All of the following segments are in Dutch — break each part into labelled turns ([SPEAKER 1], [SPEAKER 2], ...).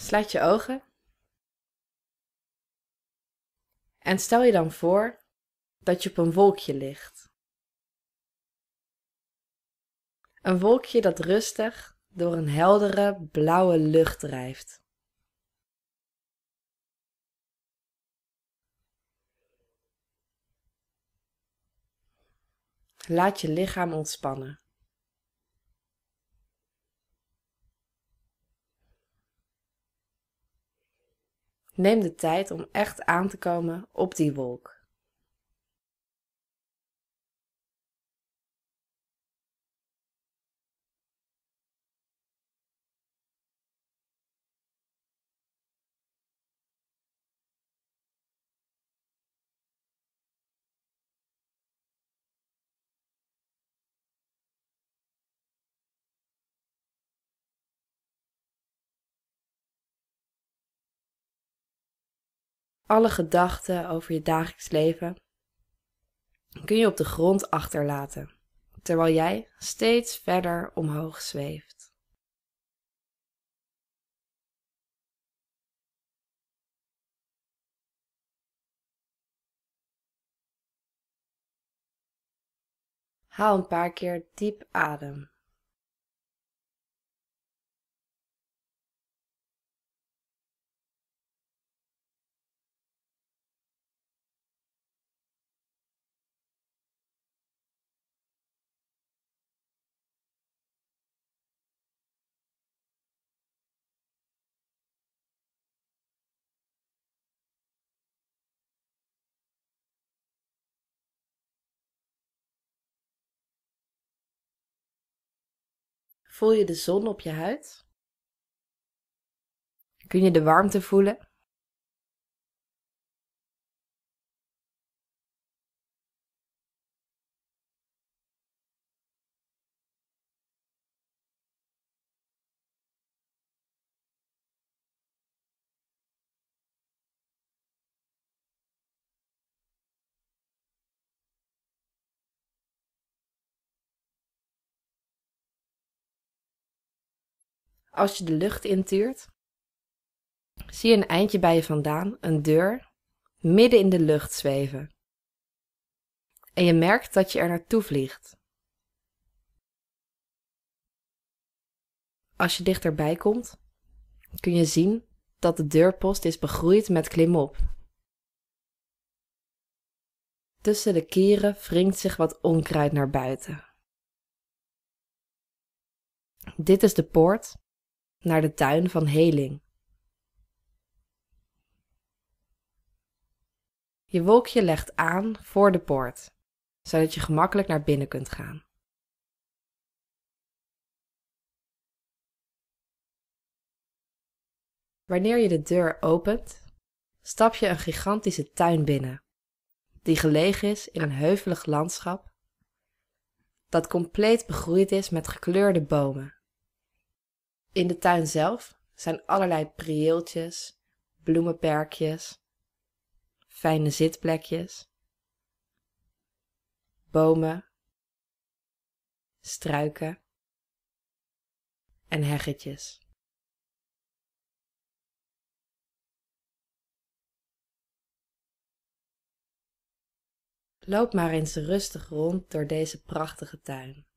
[SPEAKER 1] Sluit je ogen en stel je dan voor dat je op een wolkje ligt. Een wolkje dat rustig door een heldere blauwe lucht drijft. Laat je lichaam ontspannen. Neem de tijd om echt aan te komen op die wolk. Alle gedachten over je dagelijks leven kun je op de grond achterlaten, terwijl jij steeds verder omhoog zweeft. Haal een paar keer diep adem. Voel je de zon op je huid? Kun je de warmte voelen? Als je de lucht intuurt, zie je een eindje bij je vandaan een deur midden in de lucht zweven. En je merkt dat je er naartoe vliegt. Als je dichterbij komt, kun je zien dat de deurpost is begroeid met klimop. Tussen de kieren wringt zich wat onkruid naar buiten. Dit is de poort naar de tuin van heling. Je wolkje legt aan voor de poort, zodat je gemakkelijk naar binnen kunt gaan. Wanneer je de deur opent, stap je een gigantische tuin binnen, die gelegen is in een heuvelig landschap dat compleet begroeid is met gekleurde bomen. In de tuin zelf zijn allerlei prieeltjes, bloemenperkjes, fijne zitplekjes, bomen, struiken en heggetjes. Loop maar eens rustig rond door deze prachtige tuin.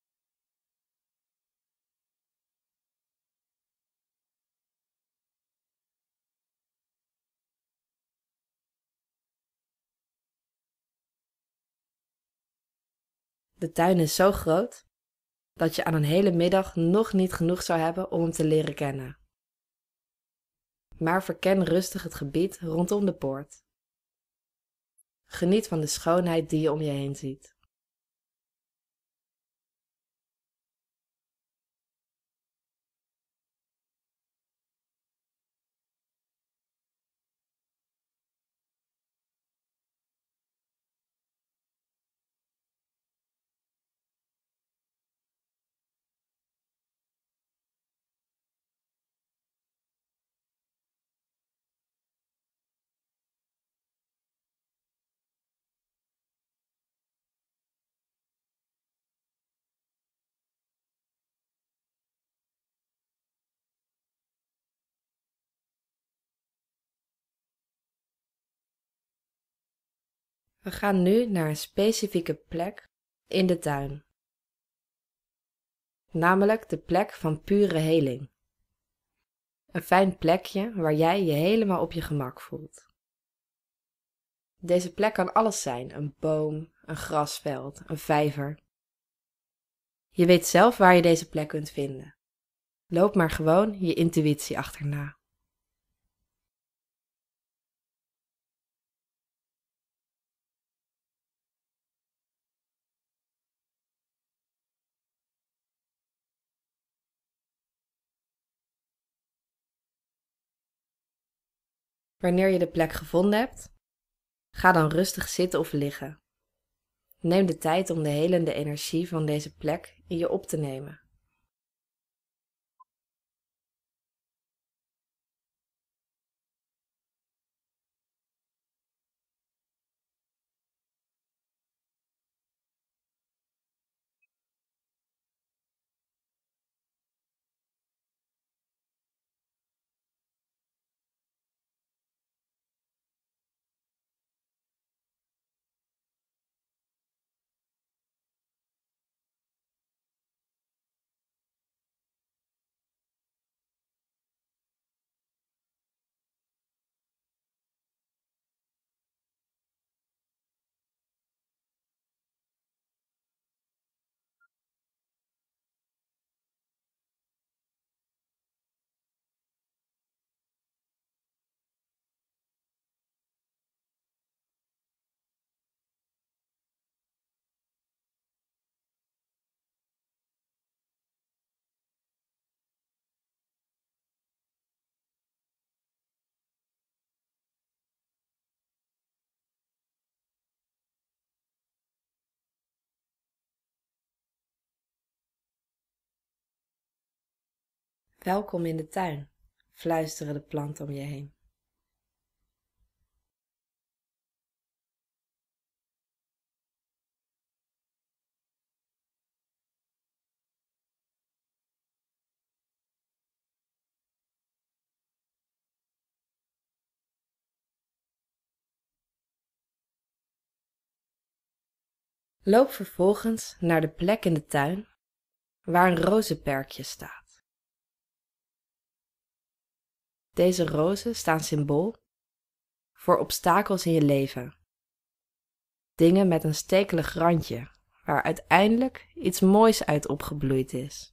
[SPEAKER 1] De tuin is zo groot dat je aan een hele middag nog niet genoeg zou hebben om hem te leren kennen. Maar verken rustig het gebied rondom de poort. Geniet van de schoonheid die je om je heen ziet. We gaan nu naar een specifieke plek in de tuin. Namelijk de plek van pure heling. Een fijn plekje waar jij je helemaal op je gemak voelt. Deze plek kan alles zijn: een boom, een grasveld, een vijver. Je weet zelf waar je deze plek kunt vinden. Loop maar gewoon je intuïtie achterna. Wanneer je de plek gevonden hebt, ga dan rustig zitten of liggen. Neem de tijd om de helende energie van deze plek in je op te nemen. Welkom in de tuin, fluisteren de planten om je heen. Loop vervolgens naar de plek in de tuin waar een rozenperkje staat. Deze rozen staan symbool voor obstakels in je leven. Dingen met een stekelig randje, waar uiteindelijk iets moois uit opgebloeid is.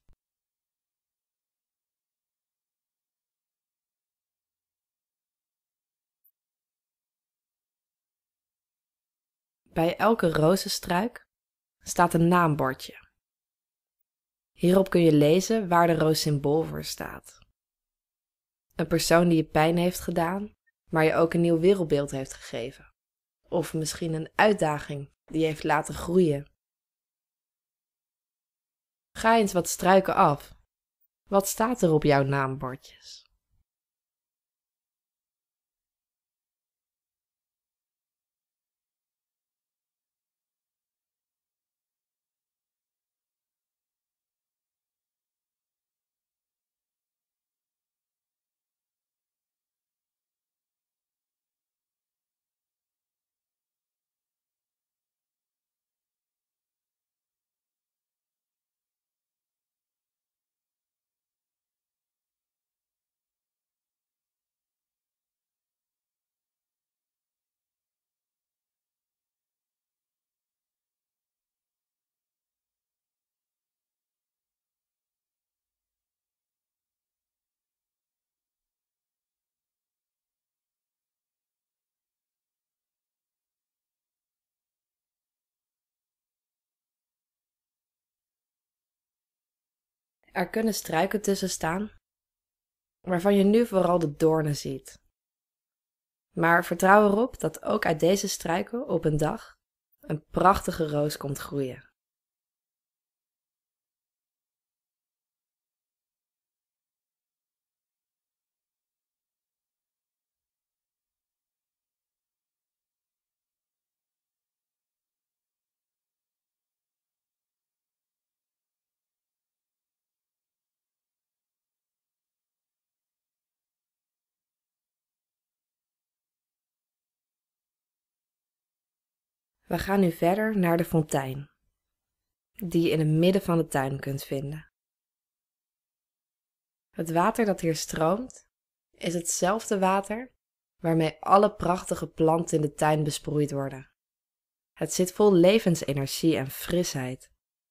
[SPEAKER 1] Bij elke rozenstruik staat een naambordje. Hierop kun je lezen waar de roos symbool voor staat. Een persoon die je pijn heeft gedaan, maar je ook een nieuw wereldbeeld heeft gegeven. Of misschien een uitdaging die je heeft laten groeien. Ga eens wat struiken af. Wat staat er op jouw naambordjes? Er kunnen struiken tussen staan, waarvan je nu vooral de doornen ziet. Maar vertrouw erop dat ook uit deze struiken op een dag een prachtige roos komt groeien. We gaan nu verder naar de fontein, die je in het midden van de tuin kunt vinden. Het water dat hier stroomt, is hetzelfde water waarmee alle prachtige planten in de tuin besproeid worden. Het zit vol levensenergie en frisheid.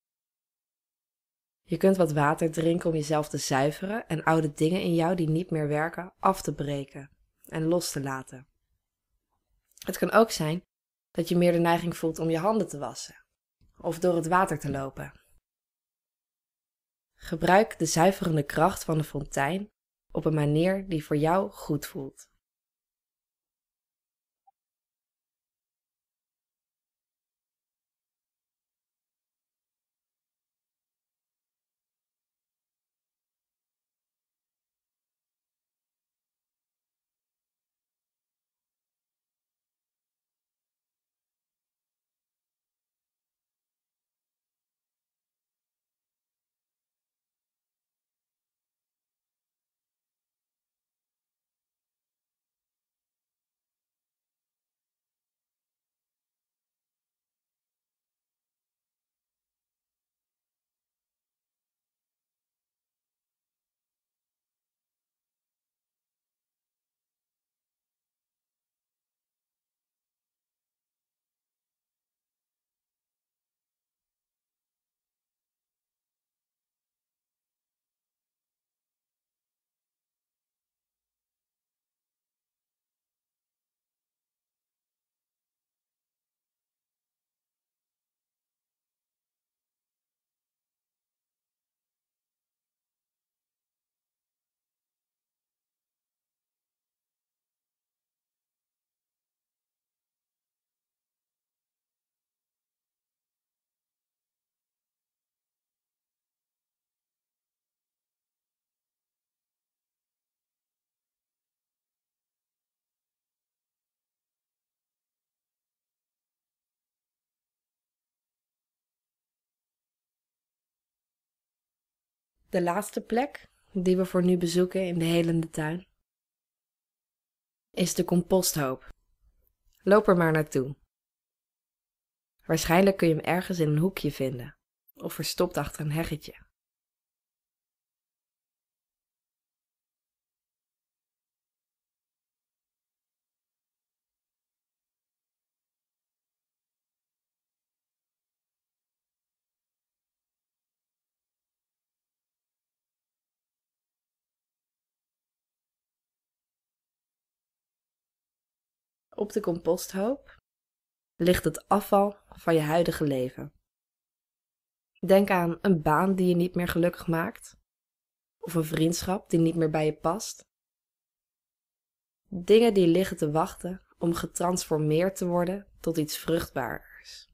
[SPEAKER 1] Je kunt wat water drinken om jezelf te zuiveren en oude dingen in jou die niet meer werken af te breken en los te laten. Het kan ook zijn dat je meer de neiging voelt om je handen te wassen of door het water te lopen. Gebruik de zuiverende kracht van de fontein op een manier die voor jou goed voelt. De laatste plek die we voor nu bezoeken in de helende tuin is de composthoop. Loop er maar naartoe. Waarschijnlijk kun je hem ergens in een hoekje vinden of verstopt achter een heggetje. Op de composthoop ligt het afval van je huidige leven. Denk aan een baan die je niet meer gelukkig maakt, of een vriendschap die niet meer bij je past. Dingen die liggen te wachten om getransformeerd te worden tot iets vruchtbaars.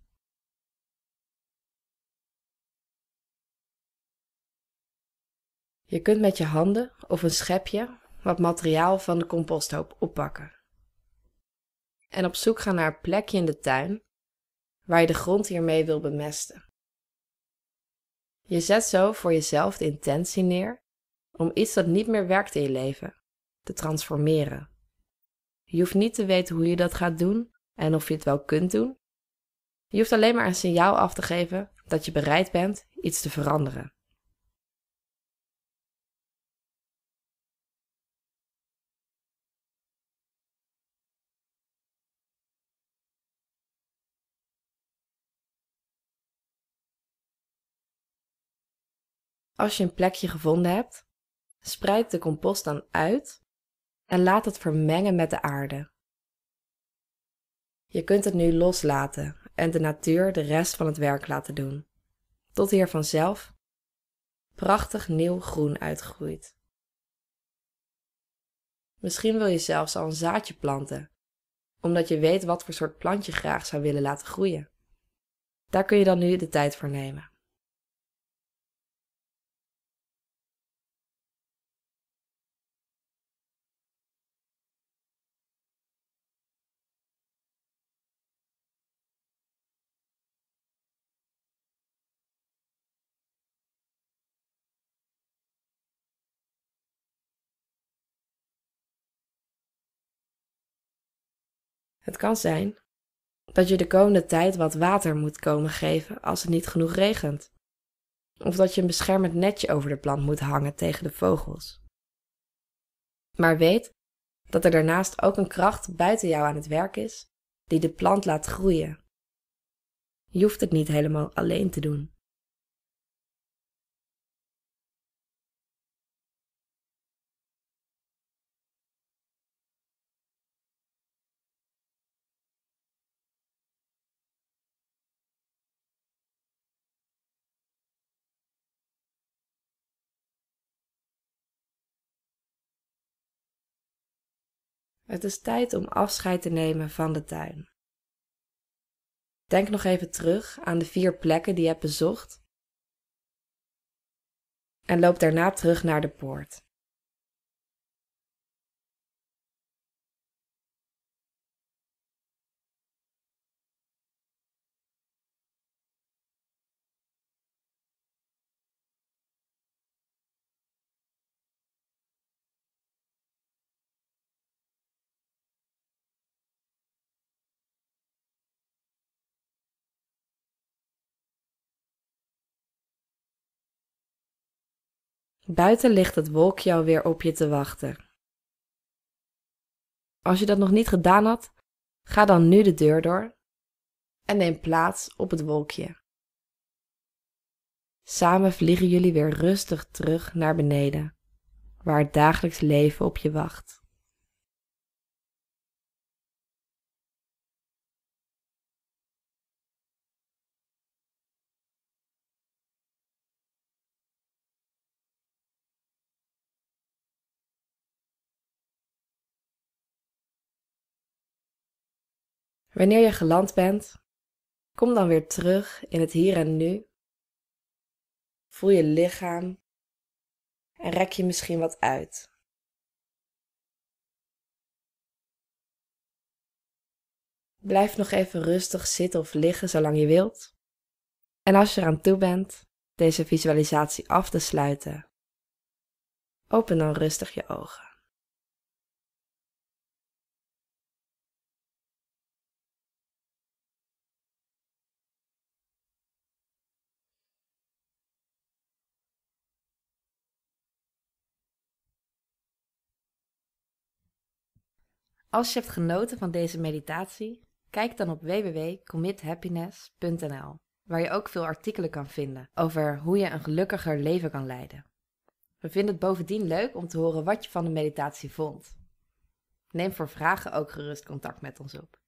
[SPEAKER 1] Je kunt met je handen of een schepje wat materiaal van de composthoop oppakken. En op zoek gaan naar een plekje in de tuin waar je de grond hiermee wil bemesten. Je zet zo voor jezelf de intentie neer om iets dat niet meer werkt in je leven te transformeren. Je hoeft niet te weten hoe je dat gaat doen en of je het wel kunt doen. Je hoeft alleen maar een signaal af te geven dat je bereid bent iets te veranderen. Als je een plekje gevonden hebt, spreid de compost dan uit en laat het vermengen met de aarde. Je kunt het nu loslaten en de natuur de rest van het werk laten doen, tot hier vanzelf prachtig nieuw groen uitgroeit. Misschien wil je zelfs al een zaadje planten, omdat je weet wat voor soort plant je graag zou willen laten groeien. Daar kun je dan nu de tijd voor nemen. Het kan zijn dat je de komende tijd wat water moet komen geven als het niet genoeg regent. Of dat je een beschermend netje over de plant moet hangen tegen de vogels. Maar weet dat er daarnaast ook een kracht buiten jou aan het werk is die de plant laat groeien. Je hoeft het niet helemaal alleen te doen. Het is tijd om afscheid te nemen van de tuin. Denk nog even terug aan de 4 plekken die je hebt bezocht en loop daarna terug naar de poort. Buiten ligt het wolkje alweer op je te wachten. Als je dat nog niet gedaan had, ga dan nu de deur door en neem plaats op het wolkje. Samen vliegen jullie weer rustig terug naar beneden, waar het dagelijks leven op je wacht. Wanneer je geland bent, kom dan weer terug in het hier en nu. Voel je lichaam en rek je misschien wat uit. Blijf nog even rustig zitten of liggen zolang je wilt. En als je eraan toe bent deze visualisatie af te sluiten, open dan rustig je ogen. Als je hebt genoten van deze meditatie, kijk dan op www.commithappiness.nl, waar je ook veel artikelen kan vinden over hoe je een gelukkiger leven kan leiden. We vinden het bovendien leuk om te horen wat je van de meditatie vond. Neem voor vragen ook gerust contact met ons op.